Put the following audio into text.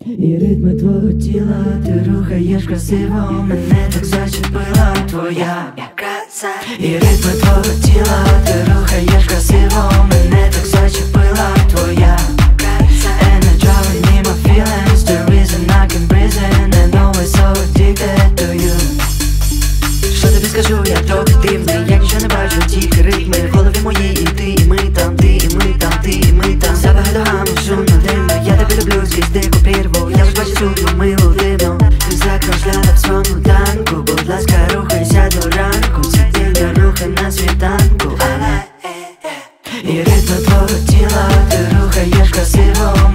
І ритми твого тіла ти рухаєш красиво, мене так зачепила твоя краса. І ритми твого тіла ти рухаєш красиво, мене так зачепила твоя краса. And I'm driving in my feelings, the reason I can breathe in, and always so addicted to you. Що тобі скажу, я трохи дивний, я нічого не бачу, тільки ритми в голові моїй, і ти, і ми там, ти, і ми там, ти, і ми там. Запахи догами, шумно, димно, я тебе люблю скрізь дику прірву. Я вже бачу свою милу дивну, ти закружляла в своєму танку. Будь ласка, рухайся до ранку, сидіння рухай на світанку. І ритми твого тіла ти рухаєш красиво,